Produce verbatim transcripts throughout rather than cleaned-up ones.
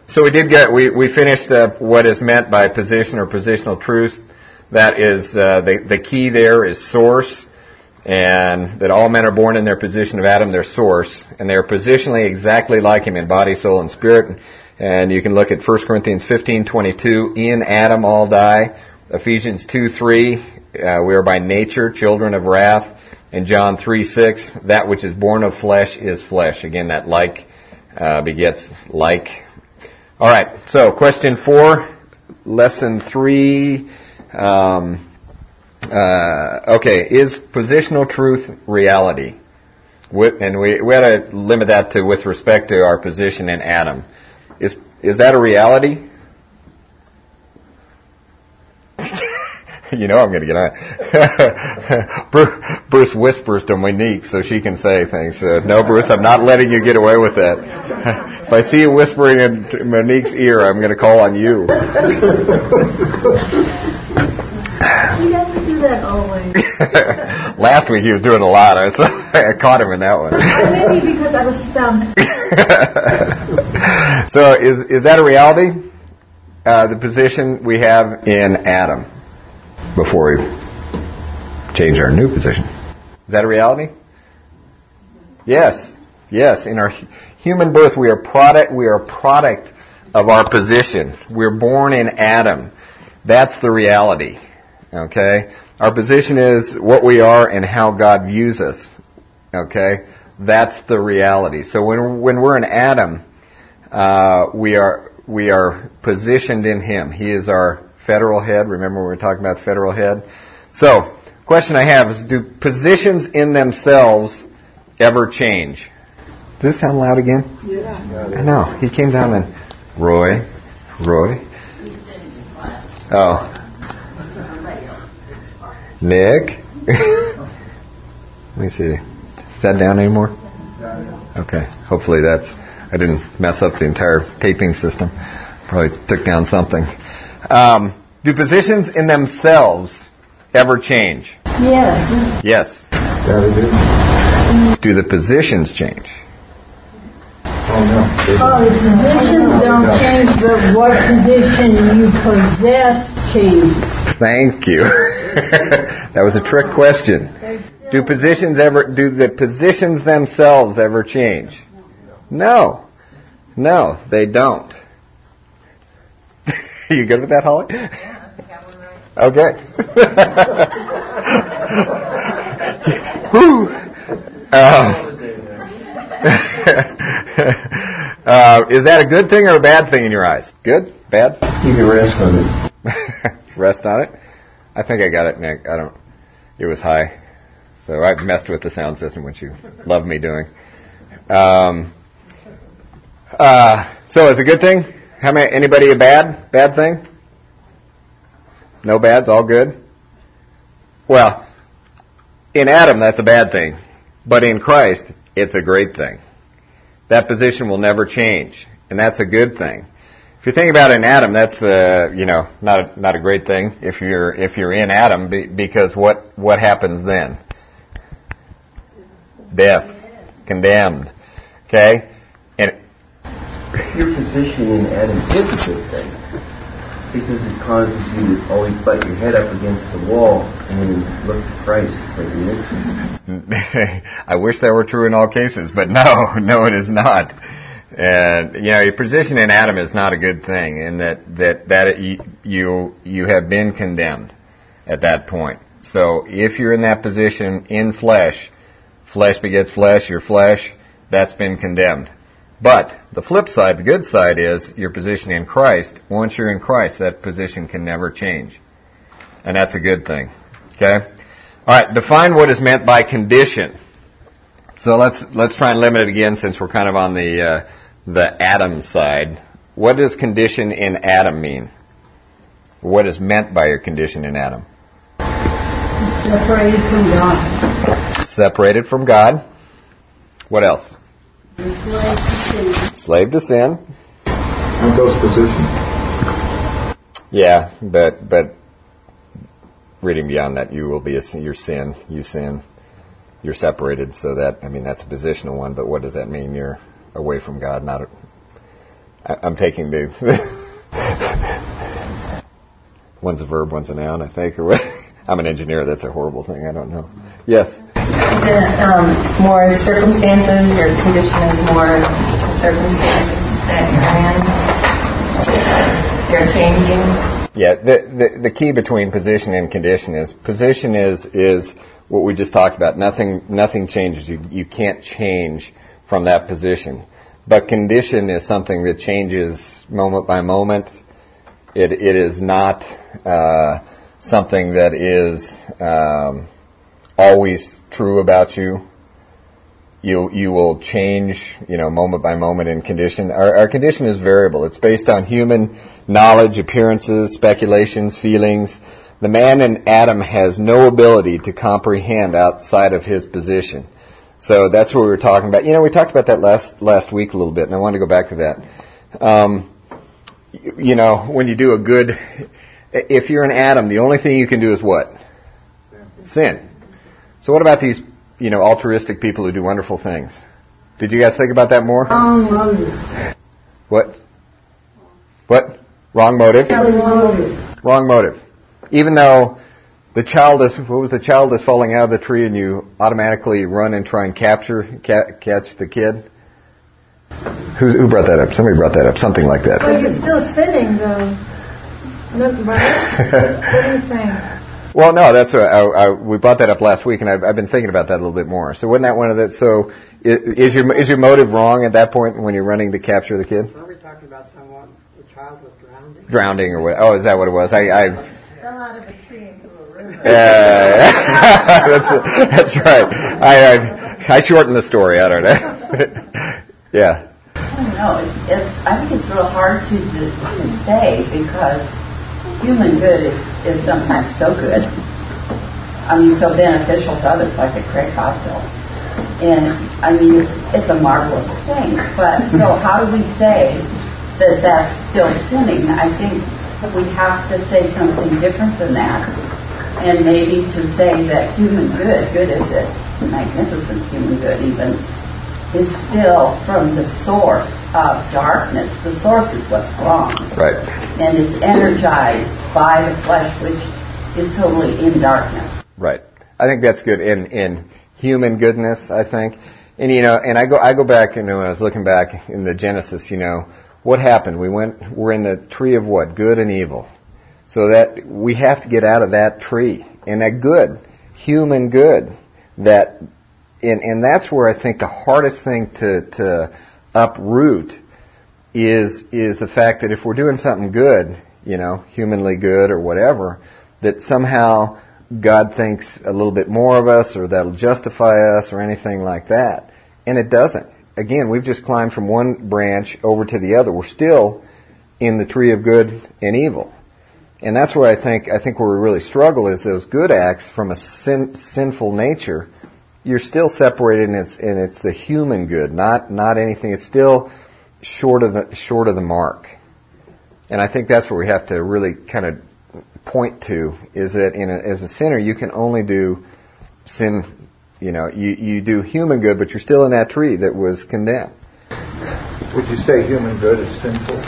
So we did get, we, we finished up what is meant by position or positional truth. That is, uh, the, the key there is source, and that all men are born in their position of Adam, their source, and they are positionally exactly like him in body, soul, and spirit. And you can look at First Corinthians fifteen twenty-two, in Adam all die. Ephesians two three, uh, we are by nature children of wrath. And John three six, that which is born of flesh is flesh. Again, that like uh, begets like. All right, so question four, lesson three. Um, uh, okay, is positional truth reality? With, and we, we had to limit that to with respect to our position in Adam. Is is that a reality? You know I'm going to get on. Bruce whispers to Monique so she can say things. Uh, no, Bruce, I'm not letting you get away with that. If I see you whispering in Monique's ear, I'm going to call on you. He doesn't do that always. Last week he was doing a lot. I, was, I caught him in that one. Maybe because I was stumped. So is is that a reality? Uh, the position we have in Adam before we change our new position. Is that a reality? Yes. Yes. In our human birth, we are product. We are a product of our position. We're born in Adam. That's the reality. Okay? Our position is what we are and how God views us. Okay? That's the reality. So when when we're in Adam, uh, we are we are positioned in Him. He is our federal head. Remember we were talking about federal head? So, question I have is, do positions in themselves ever change? Does this sound loud again? Yeah. I know. He came down and, Roy, Roy. Oh. Nick. Let me see. Is that down anymore? Okay. Hopefully that's, I didn't mess up the entire taping system. Probably took down something. Um, do positions in themselves ever change? Yes. Yes. Do the positions change? Oh, no. Oh, the positions don't change, but what position you possess changes. Thank you. That was a trick question. Do positions ever, do the positions themselves ever change? No. No, they don't. Are you good with that, Holly? Yeah, I got one right. Okay. Whew. Uh, uh, is that a good thing or a bad thing in your eyes? Good? Bad? You can rest on it. Rest on it? I think I got it, Nick. I don't. It was high. So I've messed with the sound system, which you love me doing. Um, uh, so is it a good thing? How many, anybody a bad, bad thing? No bads, all good? Well, in Adam, that's a bad thing. But in Christ, it's a great thing. That position will never change. And that's a good thing. If you think about it in Adam, that's, uh, you know, not a, not a great thing if you're, if you're in Adam, be, because what, what happens then? Death. Condemned. Okay? And your position in Adam is a good thing because it causes you to always butt your head up against the wall and then look to Christ for the answer. I wish that were true in all cases, but no, no, it is not. And you know, your position in Adam is not a good thing, in that that that you you have been condemned at that point. So if you're in that position in flesh, flesh begets flesh, your flesh, that's been condemned. But the flip side, the good side is your position in Christ. Once you're in Christ, that position can never change. And that's a good thing. Okay? All right, define what is meant by condition. So let's let's try and limit it again since we're kind of on the uh, the Adam side. What does condition in Adam mean? What is meant by your condition in Adam? Separated from God. Separated from God. What else? Slave to sin. Slave to sin. Aren't those positions? Yeah, but but reading beyond that, you will be a your sin. You sin. You're separated, so that, I mean, that's a positional one, but what does that mean? You're away from God, not a, I, I'm taking the one's a verb, one's a noun, I think, or what? I'm an engineer. That's a horrible thing. I don't know. Yes. Is it um, more circumstances? Your condition is more circumstances that you're in. You're changing. Yeah. The, the the key between position and condition is position is is what we just talked about. Nothing nothing changes. You you can't change from that position. But condition is something that changes moment by moment. It it is not uh, something that is um, always true about you. You you will change, you know, moment by moment in condition. Our, our condition is variable. It's based on human knowledge, appearances, speculations, feelings. The man in Adam has no ability to comprehend outside of his position. So that's what we were talking about. You know, we talked about that last last week a little bit, and I wanted to go back to that. Um, you, you know, when you do a good, if you're an Adam, the only thing you can do is what? Sin. Sin. So what about these, you know, altruistic people who do wonderful things? Did you guys think about that more? Wrong motive. What? What? Wrong motive? Wrong motive. Wrong motive. Even though the child is, what was the child is falling out of the tree and you automatically run and try and capture, ca- catch the kid? Who, who brought that up? Somebody brought that up. Something like that. Well, you're still sinning, though. Look, right? What are you saying? Well, no, that's what I, I, we brought that up last week, and I've, I've been thinking about that a little bit more. So wasn't that one of the, so is your is your motive wrong at that point when you're running to capture the kid? Are we talking about someone, a child was drowning? Drowning or what? Oh, is that what it was? I, I Fell out of a tree into a river. Yeah, that's that's right. I, I I shortened the story. I don't know. Yeah. I don't know. It's, it's, I think it's real hard to, to say because human good is, is sometimes so good. I mean, so beneficial to others, like at Craig Hospital. And I mean, it's, it's a marvelous thing. But so how do we say that that's still sinning? I think we have to say something different than that. And maybe to say that human good, good is it, magnificent human good even, is still from the source of darkness. The source is what's wrong. Right. And it's energized by the flesh, which is totally in darkness. Right. I think that's good in in human goodness, I think. And you know, and I go I go back, you know, when I was looking back in the Genesis, you know, what happened? We went we're in the tree of what? Good and evil. So that we have to get out of that tree. And that good, human good, that and and that's where I think the hardest thing to to uproot is is the fact that if we're doing something good, you know, humanly good or whatever, that somehow God thinks a little bit more of us or that'll justify us or anything like that. And it doesn't. Again, we've just climbed from one branch over to the other. We're still in the tree of good and evil. And that's where I think I think where we really struggle is those good acts from a sin, sinful nature. You're still separated, and it's and it's the human good, not not anything. It's still short of the short of the mark. And I think that's where we have to really kind of point to is that in a, as a sinner, you can only do sin. You know, you you do human good, but you're still in that tree that was condemned. Would you say human good is sinful?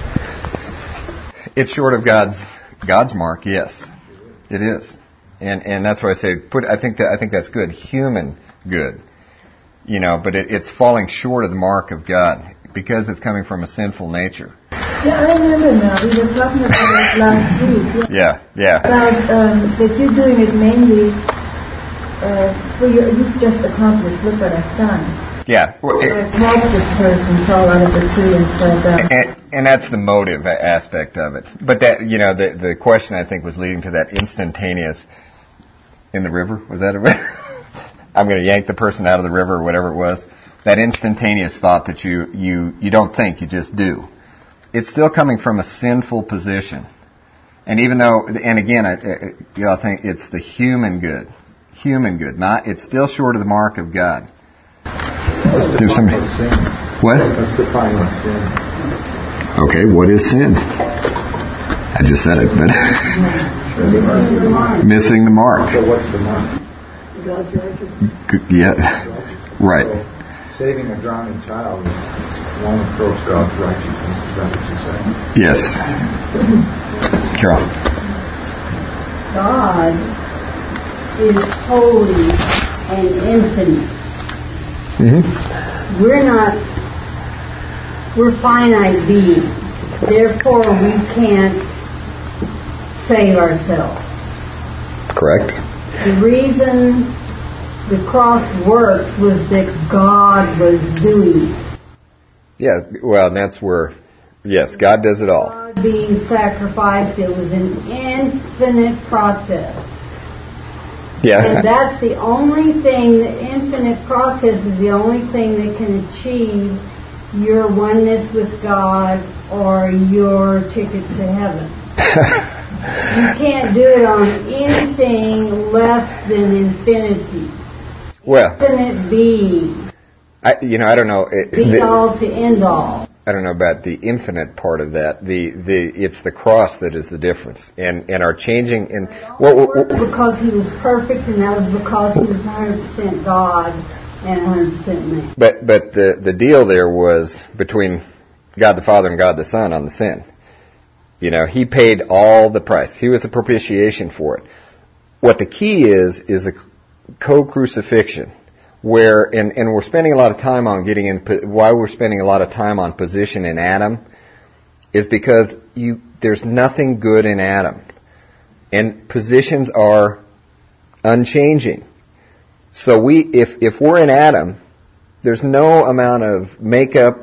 It's short of God's God's mark. Yes, it is. And and that's why I say put. I think that I think that's good. Human good, you know, but it, it's falling short of the mark of God because it's coming from a sinful nature. Yeah, I remember now. We were talking about it last week. Yeah, yeah. About um, that you're doing it mainly uh, for your. You've just accomplished. Look what I've done. Yeah. Well, it, help this person fall out of the tree and fall down. And, and that's the motive aspect of it. But that, you know, the the question I think was leading to that instantaneous in the river. Was that a? I'm going to yank the person out of the river or whatever it was. That instantaneous thought that you, you, you don't think, you just do. It's still coming from a sinful position. And even though, and again, I, you know, I think it's the human good. Human good. Not, it's still short of the mark of God. Let's Do some, define what sin is. what? Let's define what sin is. Okay, what is sin? I just said it, but missing the mark. So what's the mark? Yeah, right. So saving a drowning child is one approach God's righteousness. Is that what you're Yes. Carol. God is holy and infinite. Mm-hmm. We're not, we're finite beings. Therefore, we can't save ourselves. Correct. The reason the cross worked was that God was doing it. Yeah, well, that's where, yes, God does it all. God being sacrificed, it was an infinite process. Yeah. And that's the only thing, the infinite process is the only thing that can achieve your oneness with God or your ticket to heaven. You can't do it on anything less than infinity. Well, Infinite being. I, you know, I don't know. It, Be the, all to end all. I don't know about the infinite part of that. The the it's the cross that is the difference, and and our changing and what, what, what because he was perfect, and that was because he was one hundred percent God and one hundred percent man. But but the the deal there was between God the Father and God the Son on the sin. You know, he paid all the price. He was the propitiation for it. What the key is is a co-crucifixion. Where, and, and we're spending a lot of time on getting in, why we're spending a lot of time on position in Adam is because you, there's nothing good in Adam. And positions are unchanging. So we, if, if we're in Adam, there's no amount of makeup,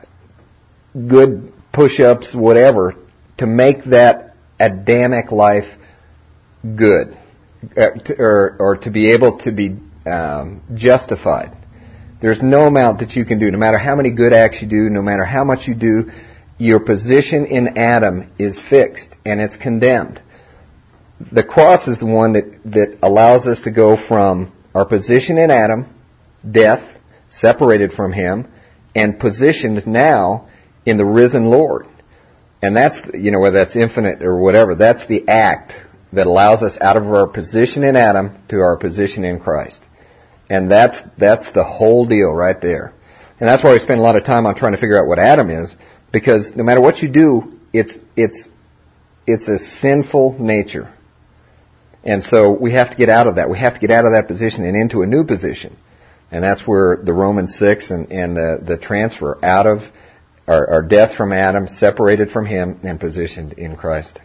good push-ups, whatever, to make that Adamic life good. Uh, to, or, or to be able to be Um, justified. There's no amount that you can do, no matter how many good acts you do, no matter how much you do, your position in Adam is fixed and it's condemned. The cross is the one that, that allows us to go from our position in Adam, death, separated from Him, and positioned now in the risen Lord. And that's, you know, whether that's infinite or whatever, that's the act that allows us out of our position in Adam to our position in Christ. And that's that's the whole deal right there. And that's why we spend a lot of time on trying to figure out what Adam is, because no matter what you do, it's it's it's a sinful nature. And so we have to get out of that. We have to get out of that position and into a new position. And that's where the Romans six and, and the, the transfer out of our, our death from Adam, separated from him, and positioned in Christ.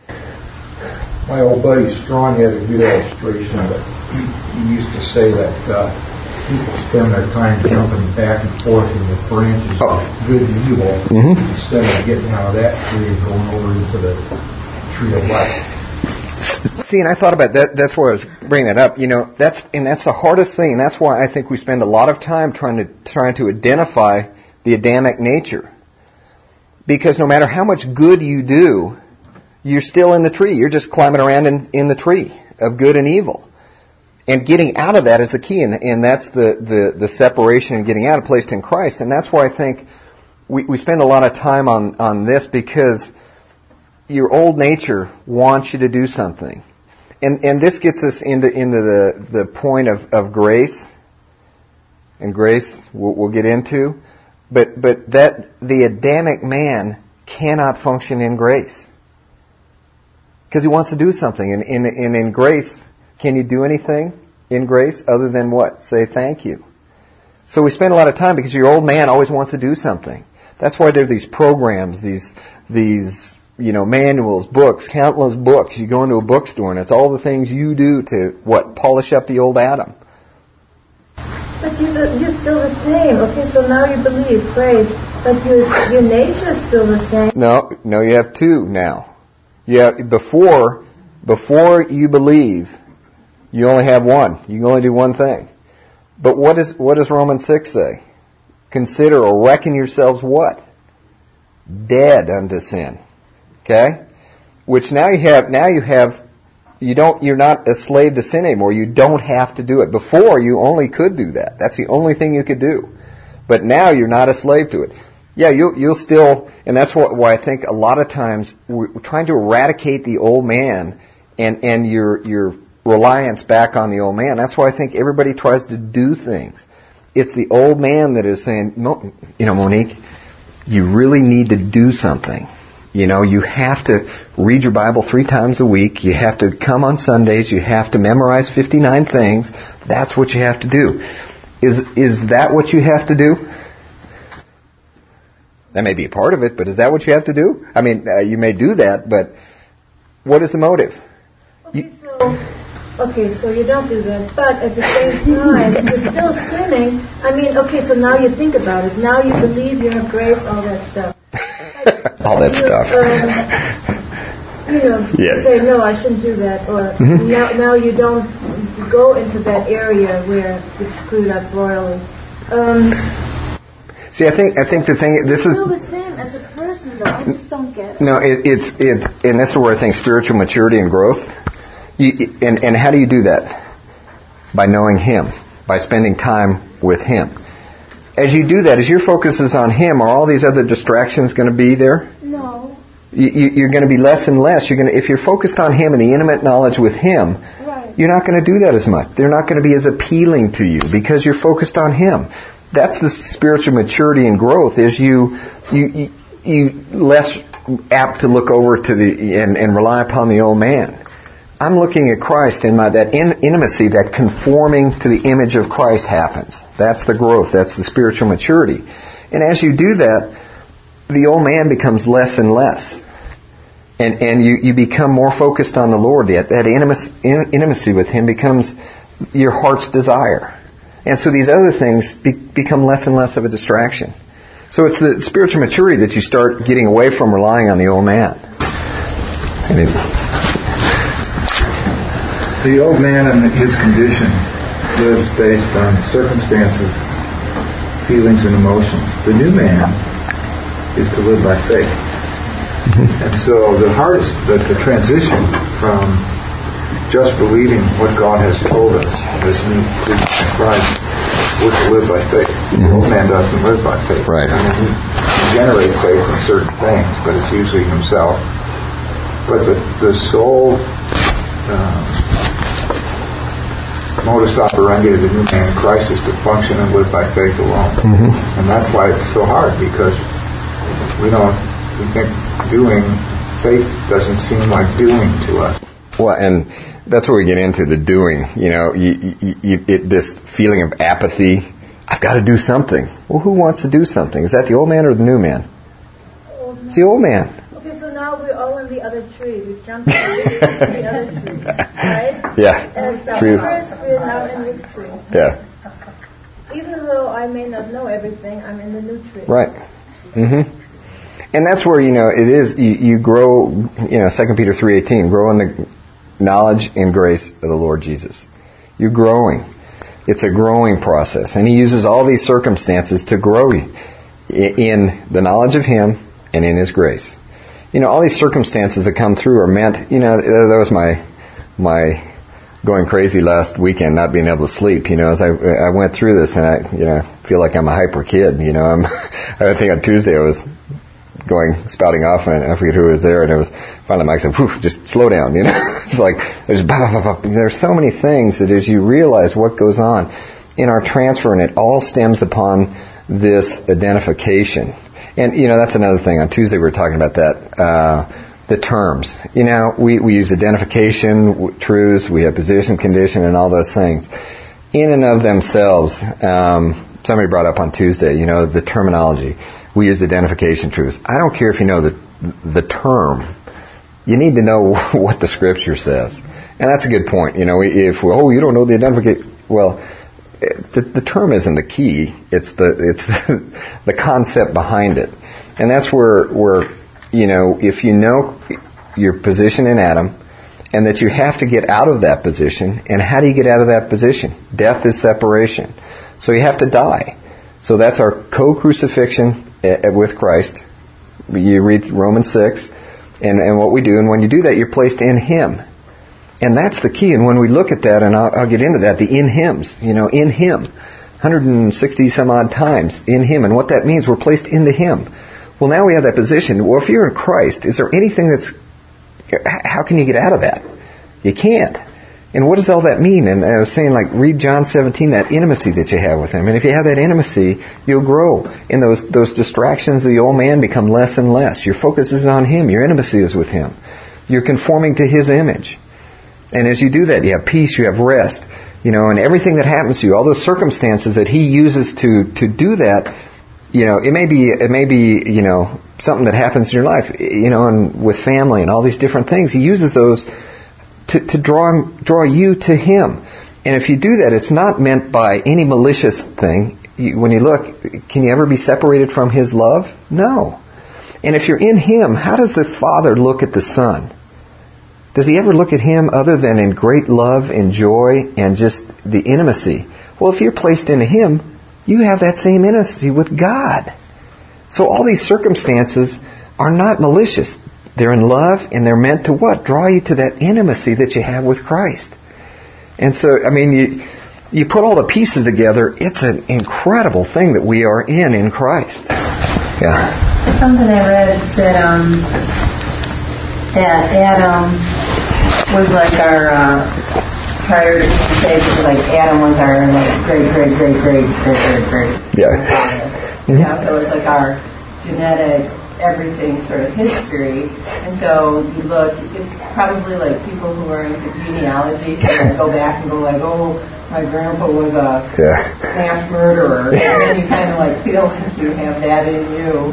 My old buddy Strong had a good illustration of it. He, he used to say that uh, people spend their time jumping back and forth in the branches oh. of good and evil mm-hmm. instead of getting out of that tree and going over into the tree of life. See, and I thought about that. That's why I was bringing that up. You know, that's and that's the hardest thing. That's why I think we spend a lot of time trying to trying to identify the Adamic nature. Because no matter how much good you do, you're still in the tree. You're just climbing around in, in the tree of good and evil. And getting out of that is the key, and, and that's the, the, the separation and getting out of placed in Christ. And that's why I think we, we spend a lot of time on, on this, because your old nature wants you to do something. And and this gets us into into the, the point of, of grace. And grace we'll, we'll get into. But but that the Adamic man cannot function in grace. Because he wants to do something. And in, in, in grace, can you do anything in grace other than what? Say thank you. So we spend a lot of time because your old man always wants to do something. That's why there are these programs, these, these, you know, manuals, books, countless books. You go into a bookstore and it's all the things you do to, what, polish up the old Adam. But you, you're still the same. Okay, so now you believe, great. But your, your nature is still the same. No, no, you have two now. Yeah, before, before you believe, you only have one. You can only do one thing. But what is, what does Romans six say? Consider or reckon yourselves what? Dead unto sin. Okay? Which now you have, now you have, you don't, you're not a slave to sin anymore. You don't have to do it. Before, you only could do that. That's the only thing you could do. But now you're not a slave to it. Yeah, you'll, you'll still, and that's what, why I think a lot of times we're trying to eradicate the old man and, and your, your reliance back on the old man. That's why I think everybody tries to do things. It's the old man that is saying, you know, Monique, you really need to do something. You know, you have to read your Bible three times a week. You have to come on Sundays. You have to memorize fifty-nine things. That's what you have to do. Is is that what you have to do? That may be a part of it, but is that what you have to do? I mean, uh, you may do that, but what is the motive? Okay, You, so okay, so you don't do that, but at the same time, you're still sinning. I mean, okay, so now you think about it. Now you believe you have grace, all that stuff. all that you, stuff. Um, you know, Yes. say no, I shouldn't do that, or Mhm. now now you don't go into that area where it's screwed up royally. Um, See, I think I think the thing this is still the same as a person, though. I just don't get it. no, it, it's it, and this is where I think spiritual maturity and growth. You, and and how do you do that? By knowing Him, by spending time with Him. As you do that, as your focus is on Him, are all these other distractions going to be there? No. You, you, you're going to be less and less. You're going to, if you're focused on Him and the intimate knowledge with Him, Right. you're not going to do that as much. They're not going to be as appealing to you because you're focused on Him. That's the spiritual maturity and growth. Is you you you, you less apt to look over to the and, and rely upon the old man. I'm looking at Christ, and my, that in, intimacy, that conforming to the image of Christ happens. That's the growth. That's the spiritual maturity. And as you do that, the old man becomes less and less. And and you, you become more focused on the Lord. That, that intimacy, in, intimacy with Him becomes your heart's desire. And so these other things be, become less and less of a distraction. So it's the spiritual maturity that you start getting away from relying on the old man. And it, The old man and his condition lives based on circumstances, feelings, and emotions. The new man is to live by faith. And so the hardest, the, the transition from just believing what God has told us as new creatures in Christ, we're to live by faith. The old man doesn't live by faith. Right. I mean, he can generate faith in certain things, but it's usually himself. But the, the soul uh, modus operandi of the new man in Christ is to function and live by faith alone. Mm-hmm. And that's why it's so hard, because we don't, we think doing, faith doesn't seem like doing to us. Well, and that's where we get into the doing. You know, you, you, you, it, this feeling of apathy. I've got to do something. Well, who wants to do something? Is that the old man or the new man? Old man. It's the old man. Okay, so now we're all in the other tree. We've jumped into the other tree, right? Yeah. As the True. first, we're now in this tree. Yeah. Even though I may not know everything, I'm in the new tree. Right. Mm-hmm. And that's where, you know, it is, you, you grow, you know, Second Peter three eighteen, grow in the knowledge and grace of the Lord Jesus. You're growing. It's a growing process. And He uses all these circumstances to grow you in the knowledge of Him and in His grace. You know, all these circumstances that come through are meant, you know, that was my, my going crazy last weekend, not being able to sleep, you know, as I, I went through this, and I, you know, feel like I'm a hyper kid, you know, I'm, I think on Tuesday I was going, spouting off, and I forget who was there, and it was, finally Mike said, "Whew, just slow down," you know. It's like, there's, bah, bah, bah, bah. There's so many things that as you realize what goes on in our transfer, and it all stems upon this identification. And, you know, that's another thing. On Tuesday we were talking about that, uh, the terms. You know, we, we use identification, w- truths, we have position, condition, and all those things. In and of themselves, um, somebody brought up on Tuesday, you know, the terminology. We use identification truths. I don't care if you know the the term. You need to know what the Scripture says. And that's a good point. You know, if, oh, you don't know the identification, well, the, the term isn't the key. It's the it's the concept behind it. And that's where, where, you know, if you know your position in Adam, and that you have to get out of that position, and how do you get out of that position? Death is separation. So you have to die. So that's our co-crucifixion with Christ. You read Romans six, and, and what we do, and when you do that, you're placed in Him. And that's the key. And when we look at that, and I'll, I'll get into that, the in Hims, you know, in Him, one hundred sixty some odd times in Him, and what that means, we're placed into Him. Well, now we have that position. Well, if you're in Christ, is there anything that's, how can you get out of that? You can't. And what does all that mean? And I was saying, like, read John seventeen, that intimacy that you have with Him. And if you have that intimacy, you'll grow. And those those distractions of the old man become less and less. Your focus is on Him. Your intimacy is with Him. You're conforming to His image. And as you do that, you have peace, you have rest. You know, and everything that happens to you, all those circumstances that He uses to, to do that, you know, it may be, it may be, you know, something that happens in your life, you know, and with family and all these different things. He uses those to, to draw, draw you to Him. And if you do that, it's not meant by any malicious thing. You, when you look, can you ever be separated from His love? No. And if you're in Him, how does the Father look at the Son? Does He ever look at Him other than in great love and joy and just the intimacy? Well, if you're placed into Him, you have that same intimacy with God. So all these circumstances are not malicious. They're in love, and they're meant to what? Draw you to that intimacy that you have with Christ. And so, I mean, you, you put all the pieces together, it's an incredible thing that we are in in Christ. Yeah. Something I read said um, that Adam was like our, uh, prior to being saved, it was like Adam was our like great, great, great, great, great, great, great. Yeah. You know, so it's like our genetic, everything sort of history. And so you look, it's probably like people who are into genealogy who go back and go like, oh, my grandpa was a yeah. mass murderer. And then you kind of like feel like you have that in you.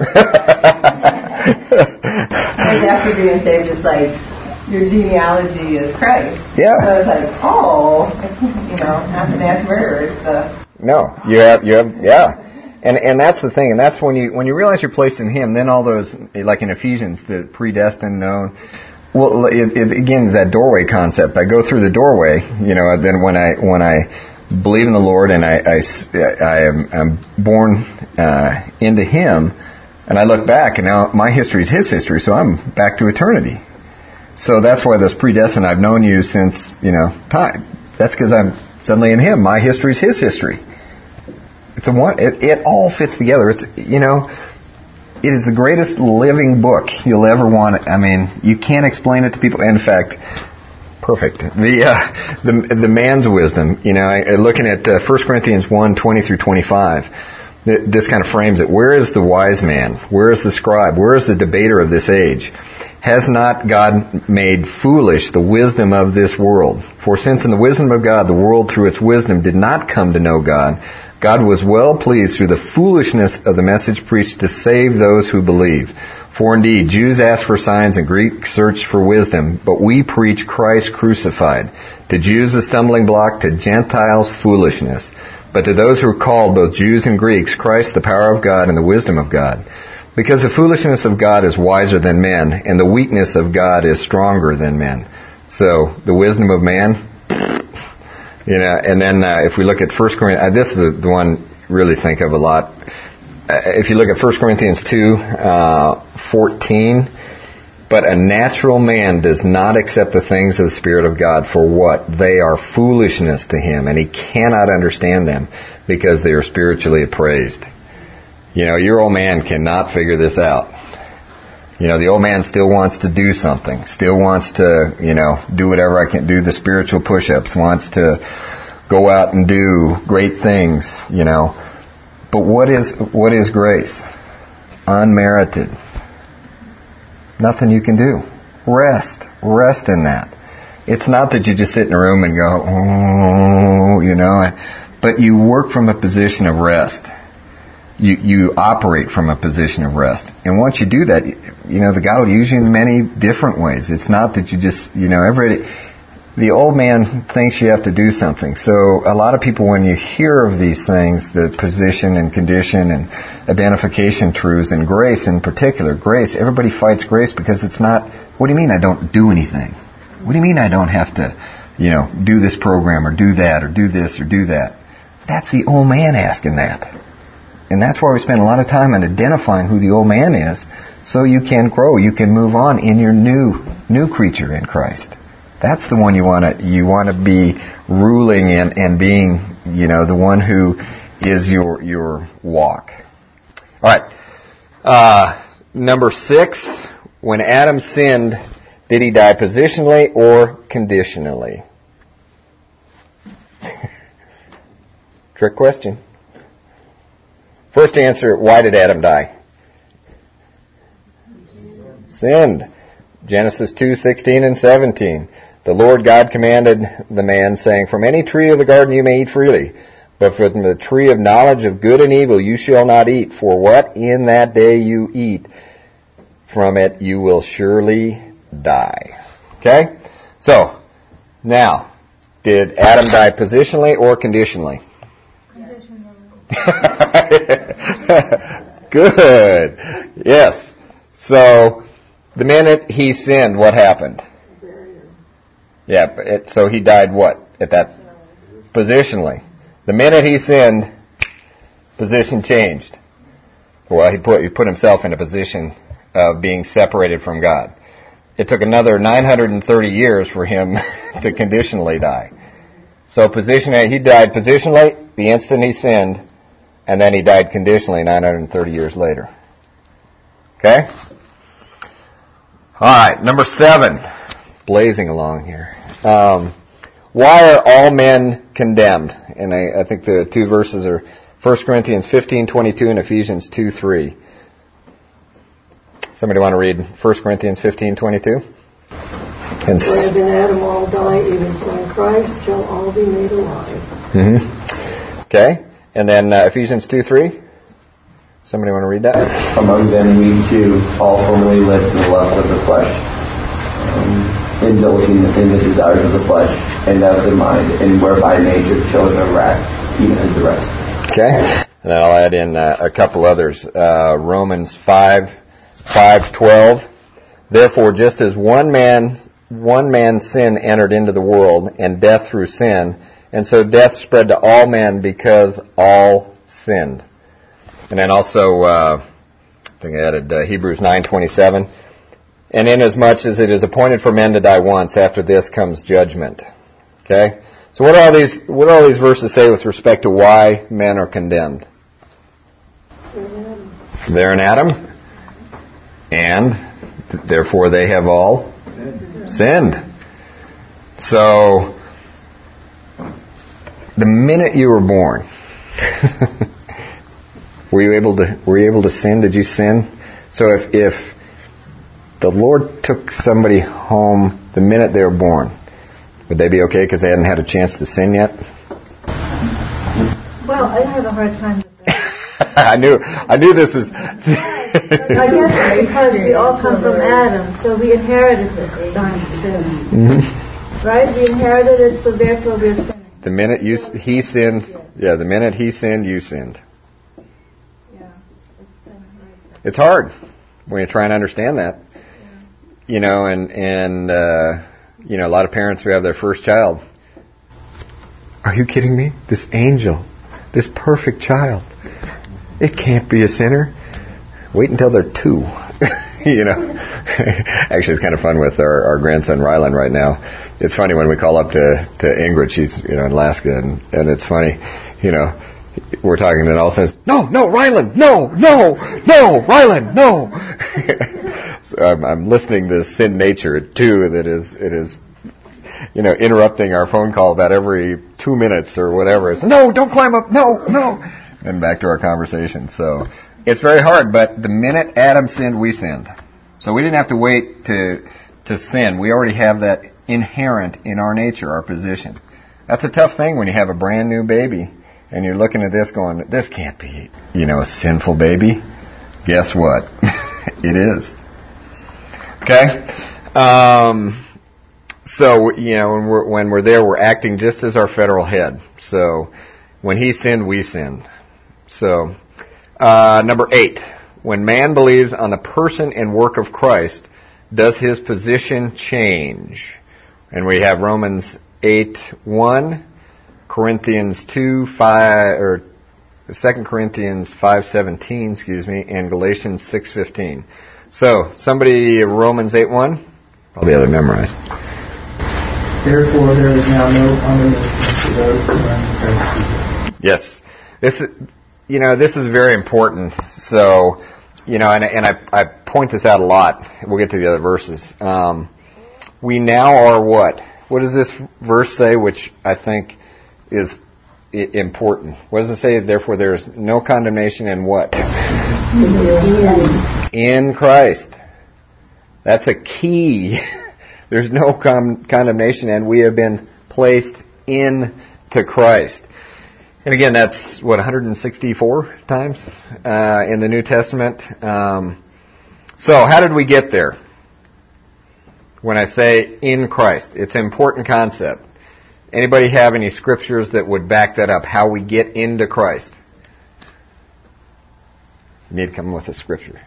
Like after being saved, it's like your genealogy is Christ. Yeah. So it's like, oh, you know, not the mass murderer. It's the no, you have, you have, yeah. And and that's the thing, and that's when you when you realize you're placed in Him, then all those, like in Ephesians, the predestined, known. Well, it, it, again, that doorway concept. I go through the doorway, you know. Then when I when I believe in the Lord and I I, I am I'm born uh, into Him, and I look back, and now my history is His history, so I'm back to eternity. So that's why those predestined. I've known you since, you know, time. That's because I'm suddenly in Him. My history is His history. It's a one. It, it all fits together. It's, you know, it is the greatest living book you'll ever want. I mean, you can't explain it to people. In fact, perfect. The uh, the the man's wisdom. You know, I, looking at uh, First Corinthians one twenty through twenty-five. This kind of frames it. Where is the wise man? Where is the scribe? Where is the debater of this age? Has not God made foolish the wisdom of this world? For since in the wisdom of God, the world through its wisdom did not come to know God, God was well pleased through the foolishness of the message preached to save those who believe. For indeed, Jews ask for signs and Greeks search for wisdom, but we preach Christ crucified. To Jews a stumbling block, to Gentiles foolishness. But to those who are called, both Jews and Greeks, Christ the power of God and the wisdom of God. Because the foolishness of God is wiser than men, and the weakness of God is stronger than men. So, the wisdom of man, you know, and then uh, if we look at First Corinthians, uh, this is the, the one I really think of a lot. Uh, if you look at First Corinthians two, uh, fourteen, but a natural man does not accept the things of the Spirit of God, for what? They are foolishness to him, and he cannot understand them, because they are spiritually appraised. You know, your old man cannot figure this out. You know, the old man still wants to do something, still wants to, you know, do whatever I can do, the spiritual push-ups, wants to go out and do great things, you know. But what is what is grace? Unmerited. Nothing you can do. Rest. Rest in that. It's not that you just sit in a room and go, oh, you know, but you work from a position of rest. You you operate from a position of rest. And once you do that, you know, the God will use you in many different ways. It's not that you just, you know, every, the old man thinks you have to do something. So a lot of people, when you hear of these things, the position and condition and identification truths, and grace in particular, grace, everybody fights grace because it's not, what do you mean I don't do anything? What do you mean I don't have to, you know, do this program or do that or do this or do that? That's the old man asking that. And that's why we spend a lot of time in identifying who the old man is, so you can grow, you can move on in your new new creature in Christ. That's the one you want to you want to be ruling and and being, you know, the one who is your your walk. All right. Uh, number six. When Adam sinned, did he die positionally or conditionally? Trick question. First answer, why did Adam die? Sinned. Genesis two sixteen and seventeen. The Lord God commanded the man, saying, from any tree of the garden you may eat freely, but from the tree of knowledge of good and evil you shall not eat, for what in that day you eat, from it you will surely die. Okay? So, now, did Adam die positionally or conditionally? Good. Yes. So, the minute he sinned, what happened? Yeah, it, so he died what? At that positionally. The minute he sinned, position changed. Well, he put he put himself in a position of being separated from God. It took another nine hundred thirty years for him to conditionally die. So positionally, he died positionally the instant he sinned, and then he died conditionally nine hundred thirty years later. Okay? All right, number seven. Blazing along here. Um, why are all men condemned? And I, I think the two verses are First Corinthians fifteen twenty-two and Ephesians two three. Somebody want to read First Corinthians fifteen twenty-two? And whereas in Adam all die, even so in Christ shall all be made alive. Mm-hmm. Okay. And then uh, Ephesians two three. Somebody want to read that? Among them we too all formerly lived in the lust of the flesh, um, indulging in the desires of the flesh and of the mind, and were by nature children of wrath, even as the rest. Okay. And then I'll add in uh, a couple others. Uh, Romans five, five twelve. Therefore, just as one man, one man's sin entered into the world, and death through sin, and so death spread to all men because all sinned. And then also, uh, I think I added uh, Hebrews nine twenty-seven. And inasmuch as it is appointed for men to die once, after this comes judgment. Okay? So what do all these what do all these verses say with respect to why men are condemned? They're in Adam, and therefore they have all sinned. So the minute you were born, were you able to were you able to sin? Did you sin? So if if the Lord took somebody home the minute they were born, would they be okay because they hadn't had a chance to sin yet? Well, I have a hard time with that. I knew I knew this was... I guess because we all come from Adam, so we inherited this sin. Mm-hmm. Right? We inherited it, so therefore we're sinning. The minute you he sinned, yeah, the minute he sinned, you sinned. Yeah. It's hard when you try and understand that. You know, and, and uh, you know, a lot of parents who have their first child, are you kidding me? This angel, this perfect child, it can't be a sinner. Wait until they're two. You know, actually, it's kind of fun with our, our grandson Rylan right now. It's funny when we call up to, to Ingrid. She's, you know, in Alaska, and, and it's funny, you know, we're talking, and all of a sudden, no, no, Rylan, no, no, no, Rylan, no. So I'm, I'm listening to sin nature too. That is, it is, you know, interrupting our phone call about every two minutes or whatever. It's no, don't climb up, no, no, and back to our conversation. So it's very hard. But the minute Adam sinned, we sinned. So we didn't have to wait to to sin. We already have that inherent in our nature, our position. That's a tough thing when you have a brand new baby. And you're looking at this going, this can't be, you know, a sinful baby. Guess what? It is. Okay? Um, so, you know, when we're, when we're there, we're acting just as our federal head. So, when he sinned, we sinned. So, uh, number eight. When man believes on the person and work of Christ, does his position change? And we have Romans eight one. Corinthians two five or Second Corinthians five seventeen, excuse me, and Galatians six fifteen. So somebody Romans eight one, probably have it memorized. Therefore, there is now no condemnation to those who are in Christ Jesus. Yes, this is, you know, this is very important. So, you know, and and I I point this out a lot. We'll get to the other verses. Um, we now are what? What does this verse say? Which I think is I- important. What does it say? Therefore, there is no condemnation in what? In Christ. That's a key. There's no con- condemnation, and we have been placed into Christ. And again, that's, what, one hundred sixty-four times uh, in the New Testament. Um, so, how did we get there? When I say in Christ, it's an important concept. Anybody have any scriptures that would back that up? How we get into Christ? You need to come with a scripture.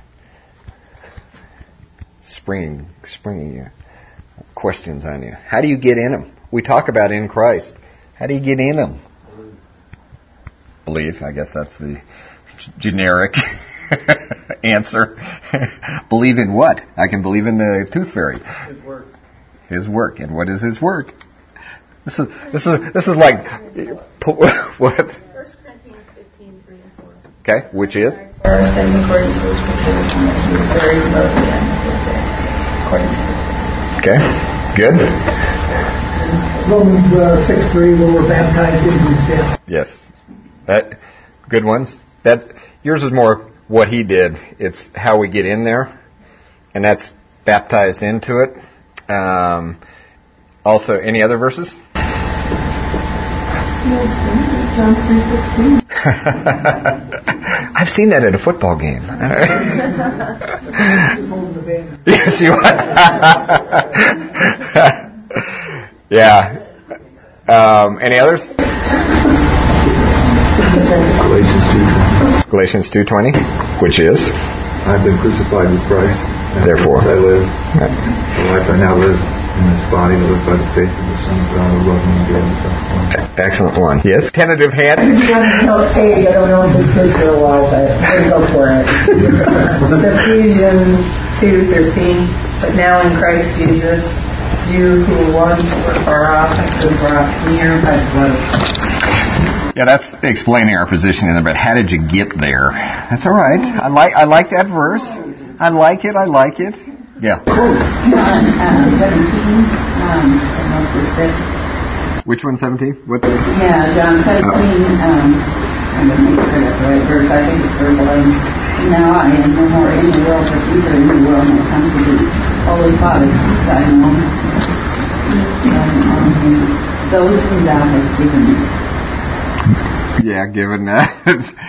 Springing, springing you. Questions on you. How do you get in Him? We talk about in Christ. How do you get in Him? Believe. I guess that's the generic answer. Believe in what? I can believe in the tooth fairy. His work. His work. And what is His work? This is this is this is like what? First Corinthians fifteen, three and four. Okay, which is? First, and according to the scriptures, and that He was buried lowly and was dead, according to the scriptures. Okay, good. Romans uh, six three, when we're baptized into His death. Yes, that good ones. That's yours is more what He did. It's how we get in there, and that's baptized into it. Um, also, any other verses? John three sixteen. I've seen that at a football game. Just holding the banner. Yes, you are. Yeah. Um, any others? Galatians two twenty. Galatians two twenty, which is? I've been crucified with Christ. And Therefore. I live. The life I now live in this body, I live by the faith of the Son of God who loved me and gave Himself for me. Excellent one. Yes, tentative hand. Okay, I don't know what this is for a while, but we'll go for it. Ephesians two thirteen. But now in Christ Jesus, you who once were far off have been brought near by the blood of Christ. Yeah, that's explaining our position in there, but how did you get there? That's all right. I like I like that verse. I like it. I like it. Yeah. John uh, seventeen, um, I don't know if it's it. Which one, seventeen? What? Yeah, John seventeen, um, I'm going to make sure that's the right verse. I think it's verse eleven. Now I am no more in the world, but you are in the world, and I come to the Holy Father, whose I know, and um, those whom thou hast given me. Yeah, given that.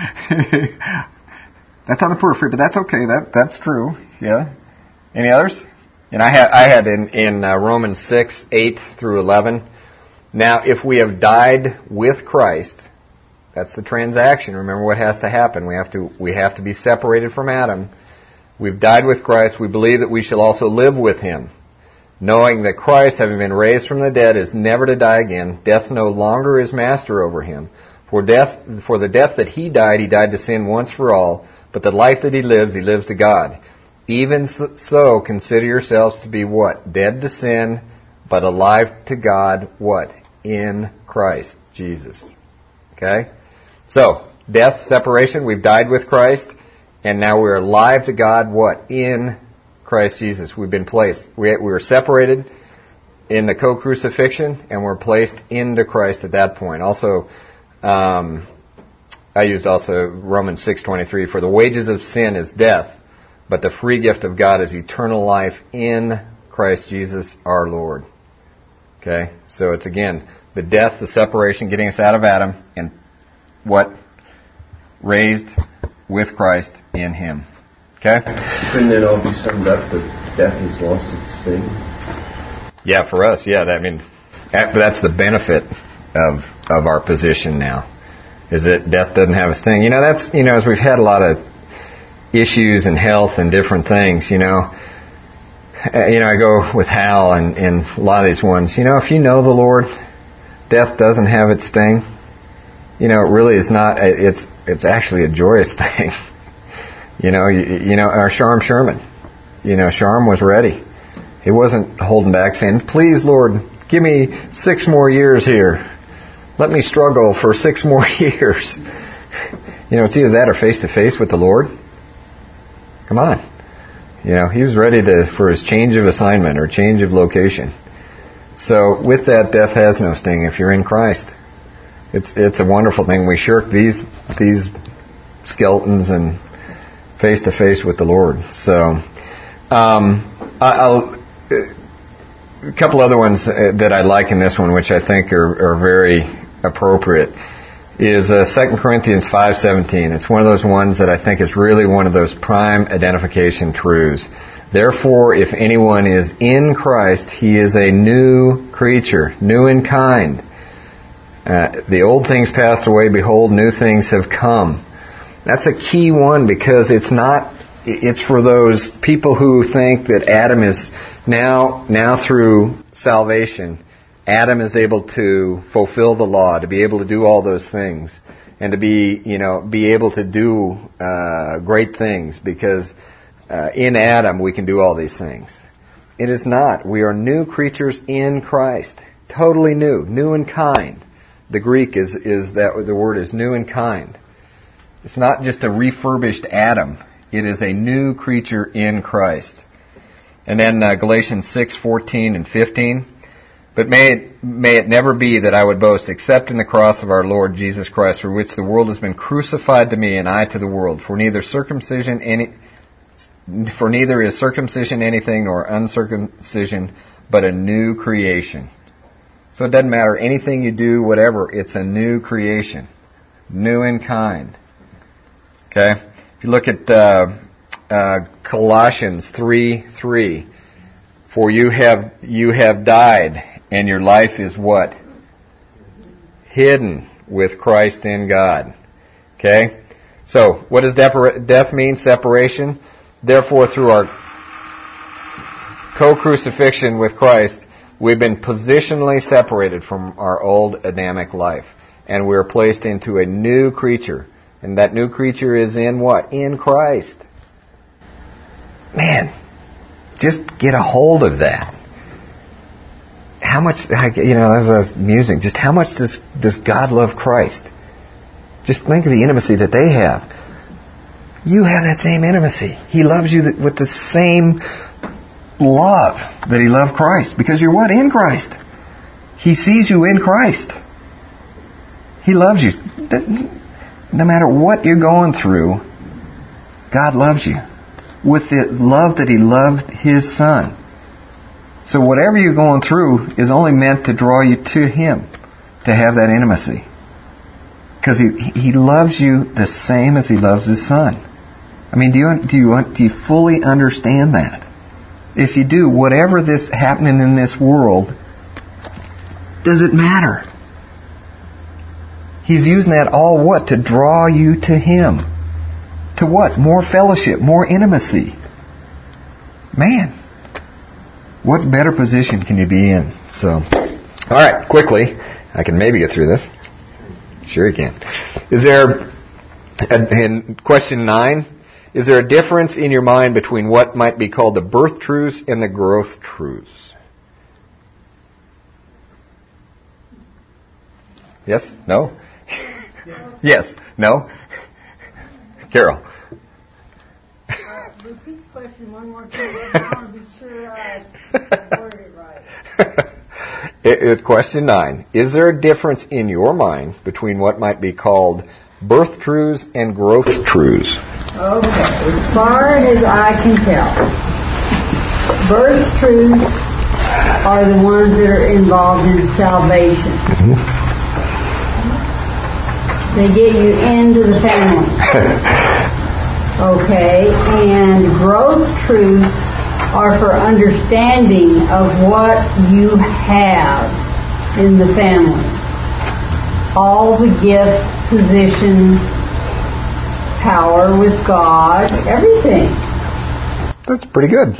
That's on the periphery, but that's okay. That that's true. Yeah. Any others? And I had I had in in uh, Romans six eight through eleven. Now, if we have died with Christ, that's the transaction. Remember what has to happen. We have to we have to be separated from Adam. We've died with Christ. We believe that we shall also live with Him, knowing that Christ, having been raised from the dead, is never to die again. Death no longer is master over Him. For death, for the death that He died, He died to sin once for all. But the life that He lives, He lives to God. Even so, consider yourselves to be what? Dead to sin, but alive to God, what? In Christ Jesus. Okay? So, death, separation, we've died with Christ, and now we're alive to God, what? In Christ Jesus. We've been placed. We, we were separated in the co-crucifixion, and we're placed into Christ at that point. Also, um, I used also Romans six twenty-three, for the wages of sin is death, but the free gift of God is eternal life in Christ Jesus our Lord. Okay? So it's again, the death, the separation, getting us out of Adam, and what? Raised with Christ in Him. Okay? Couldn't it all be summed up that death has lost its sting? Yeah, for us, yeah. That, I mean, that, that's the benefit of of our position now, is that death doesn't have a sting. You know, that's, you know, as we've had a lot of issues in health and different things, you know, uh, you know, I go with Hal and, and a lot of these ones, you know, if you know the Lord, death doesn't have its sting. You know, it really is not, it's it's actually a joyous thing. You know, you, you know, our Sharm Sherman, you know, Sharm was ready. He wasn't holding back saying, please, Lord, give me six more years here. Let me struggle for six more years. You know, it's either that or face to face with the Lord. Come on. You know, he was ready to for his change of assignment or change of location. So with that, death has no sting if you're in Christ. It's it's a wonderful thing. We shirk these these skeletons and face to face with the Lord. So, um, I, I'll. A couple other ones that I like in this one, which I think are, are very appropriate, is uh, Second Corinthians five seventeen. It's one of those ones that I think is really one of those prime identification truths. Therefore, if anyone is in Christ, he is a new creature, new in kind. Uh, the old things passed away, behold, new things have come. That's a key one because it's not, it's for those people who think that Adam is now, now through salvation, Adam is able to fulfill the law, to be able to do all those things, and to be, you know, be able to do uh, great things because uh, in Adam we can do all these things. It is not. We are new creatures in Christ, totally new, new in kind. The Greek is is that the word is new in kind. It's not just a refurbished Adam. It is a new creature in Christ. And then uh, Galatians six fourteen and fifteen. But may it, may it never be that I would boast except in the cross of our Lord Jesus Christ, for which the world has been crucified to me and I to the world. For neither circumcision any, for neither is circumcision anything nor uncircumcision, but a new creation. So it doesn't matter anything you do, whatever. It's a new creation, new in kind. Okay. If you look at uh, uh, Colossians three three, for you have you have died. And your life is what? Hidden with Christ in God. Okay? So, what does death mean? Separation. Therefore, through our co-crucifixion with Christ, we've been positionally separated from our old Adamic life. And we're placed into a new creature. And that new creature is in what? In Christ. Man, just get a hold of that. How much, you know, that was amusing. Just how much does, does God love Christ? Just think of the intimacy that they have. You have that same intimacy. He loves you with the same love that He loved Christ. Because you're what? In Christ. He sees you in Christ. He loves you. No matter what you're going through, God loves you with the love that He loved His Son. So whatever you're going through is only meant to draw you to Him, to have that intimacy. Because He He loves you the same as He loves His Son. I mean, do you do you do you fully understand that? If you do, whatever this happening in this world, does it matter? He's using that all what? To draw you to Him. To what? More fellowship, more intimacy. Man. What better position can you be in? So, all right, quickly, I can maybe get through this. Sure you can. Is there, in question nine, is there a difference in your mind between what might be called the birth truths and the growth truths? Yes? No? Yes? No? Carol? Repeat the question one more time. I want to be sure I worded it right. it, it, question nine. Is there a difference in your mind between what might be called birth truths and growth truths? Okay. As far as I can tell, birth truths are the ones that are involved in salvation. Mm-hmm. They get you into the family. Okay, and growth truths are for understanding of what you have in the family. All the gifts, position, power with God, everything. That's pretty good.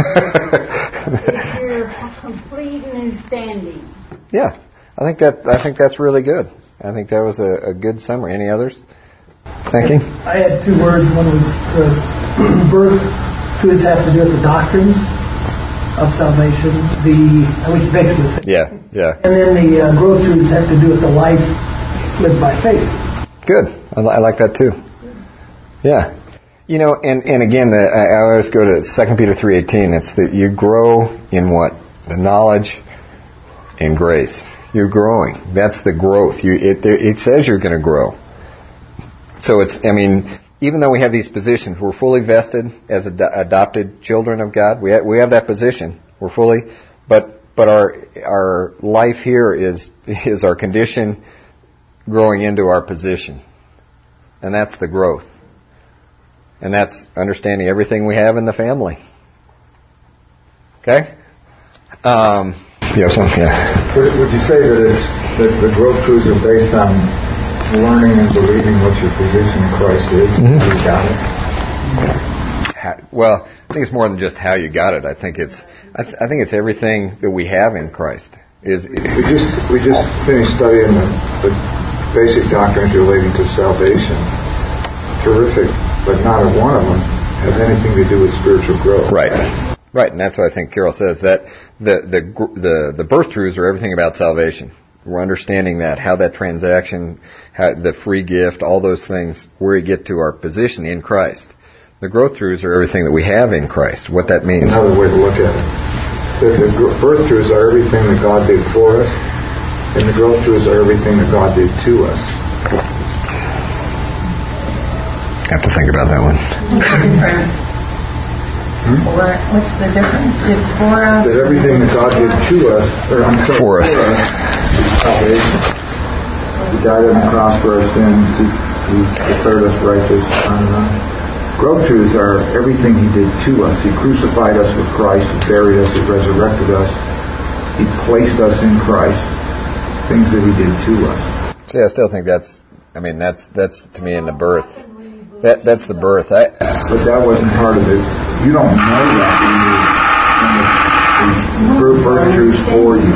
You're complete and standing. Yeah, I think that I think that's really good. I think that was a, a good summary. Any others? Thinking? I had two words. One was the birth truths have to do with the doctrines of salvation, the which is basically the same. Yeah, yeah. And then the uh, growth truths have to do with the life lived by faith. Good. I, li- I like that too. Yeah. You know, and, and again, the, I always go to Second Peter three eighteen. It's that you grow in what? The knowledge and grace. You're growing. That's the growth. You, it, it says you're going to grow. So it's, I mean, even though we have these positions, we're fully vested as ad- adopted children of God. We have, we have that position. We're fully, but but our our life here is is our condition growing into our position, and that's the growth. And that's understanding everything we have in the family. Okay. Um, you have something? Yeah. Would, would you say that it's that the growth truths are based on learning and believing what your position in Christ is? Mm-hmm. You got it. How, well, I think it's more than just how you got it. I think it's I, th- I think it's everything that we have in Christ. Is we just we just finished studying the, the basic doctrines relating to salvation. Terrific, but not a one of them has anything to do with spiritual growth. Right. Right, and that's what I think Carol says, that the the the, the birth truths are everything about salvation. We're understanding that, how that transaction, how the free gift, all those things, where we get to our position in Christ. The growth truths are everything that we have in Christ, what that means. Another way to look at it. The, the birth truths are everything that God did for us, and the growth truths are everything that God did to us. I have to think about that one. What's the difference? Hmm? For, what's the difference? Did for us? That everything that God did to us, or I'm sorry, for us, for us is salvation. He died on the cross for our sins. He, he declared us righteous. On uh, growth truths are everything He did to us. He crucified us with Christ. He buried us. He resurrected us. He placed us in Christ. Things that He did to us. See, I still think that's. I mean, that's that's to me in the birth. That that's the birth. I, but that wasn't part of it. You don't know that when you birth truths for you.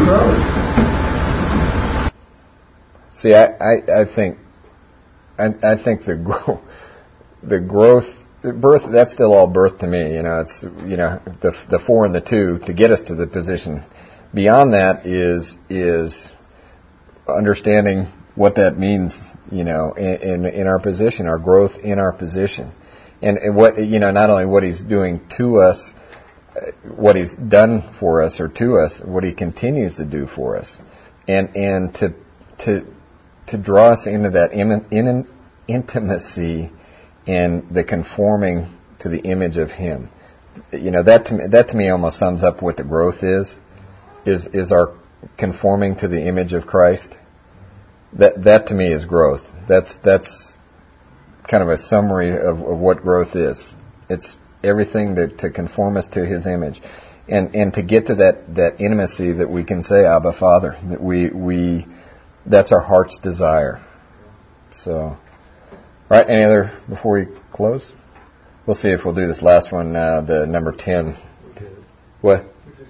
See, I, I, I think I, I think the growth the growth birth that's still all birth to me. You know, it's you know the the four and the two to get us to the position. Beyond that is is understanding what that means, you know, in, in in our position, our growth in our position, and, and what you know, not only what He's doing to us, what He's done for us or to us, what He continues to do for us, and and to to to draw us into that in, in, intimacy and the conforming to the image of Him. You know, that to me, that to me almost sums up what the growth is, is is our conforming to the image of Christ. That that to me is growth. That's that's kind of a summary of, of what growth is. It's everything that to conform us to His image, and and to get to that, that intimacy that we can say Abba Father. That we we that's our heart's desire. So, all right. Any other before we close? We'll see if we'll do this last one. Uh, the number ten. What?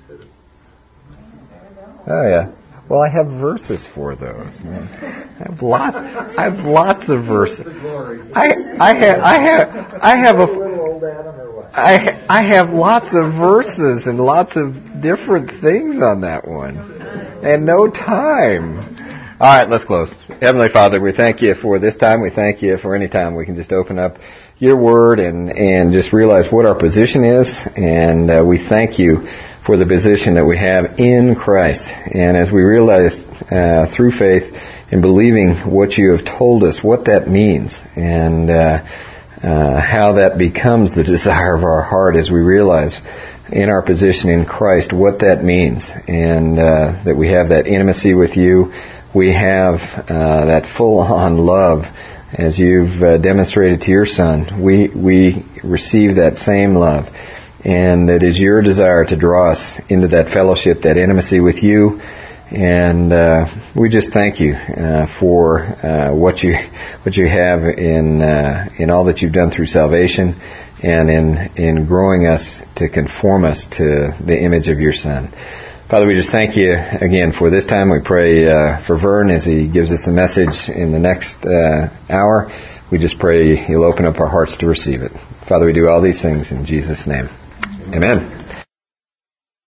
Oh yeah. Well, I have verses for those. Man. I have lots. I have lots of verses. I I have I have I have a I I have lots of verses and lots of different things on that one, and no time. All right, let's close. Heavenly Father, we thank You for this time. We thank You for any time we can just open up Your Word and and just realize what our position is, and uh, we thank You for the position that we have in Christ. And as we realize uh, through faith in believing what You have told us, what that means, and uh, uh, how that becomes the desire of our heart as we realize in our position in Christ what that means, and uh, that we have that intimacy with You. We have uh, that full-on love as You've uh, demonstrated to Your Son. We we receive that same love. And it is Your desire to draw us into that fellowship, that intimacy with You. And uh, we just thank You uh, for uh, what you what you have in uh, in all that You've done through salvation, and in in growing us to conform us to the image of Your Son. Father, we just thank You again for this time. We pray uh, for Vern as he gives us a message in the next uh, hour. We just pray You'll open up our hearts to receive it. Father, we do all these things in Jesus' name. Amen.